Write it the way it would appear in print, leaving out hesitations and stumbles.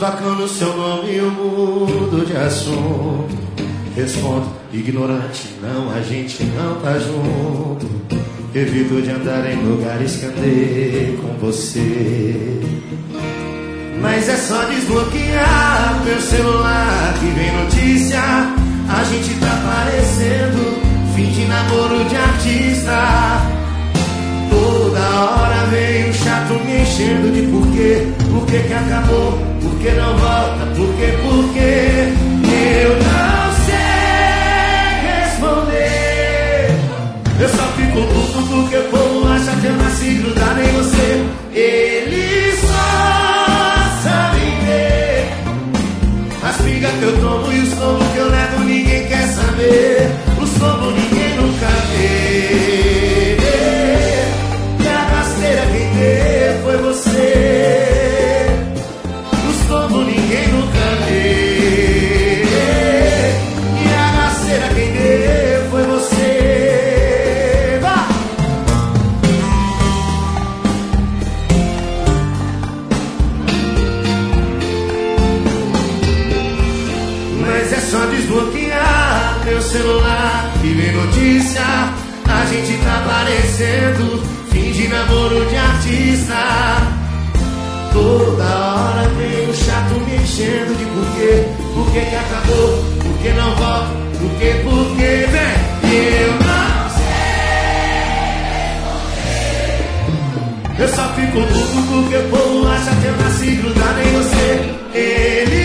tocando seu nome eu mudo de assunto. Respondo, ignorante, não, a gente não tá junto. Evito de andar em lugares que andei com você. Mas é só desbloquear meu celular que vem notícia. A gente tá parecendo fim de namoro de artista. Toda hora vem um chato me enchendo de porquê. Por que que acabou? Por que não volta? Por que? Eu não sei responder. Eu só fico puto porque o povo acha que eu nasci grudado em você. Eles só sabem ver as brigas que eu tomo e os tombos que eu levo, ninguém quer saber. Os tombos ninguém nunca vê. E a rasteira quem deu foi você. Os tombos ninguém nunca vê. E a rasteira quem deu foi você. Vá! Mas é só desbloquear meu celular e ver notícia. A gente tá parecendo fim de namoro de artista. Toda hora vem um chato me enchendo de porquê. Por que que acabou? Por que não volta? Por que, vem? Eu não sei responder. Eu só fico puto porque o povo acha que eu nasci grudado em você. Ele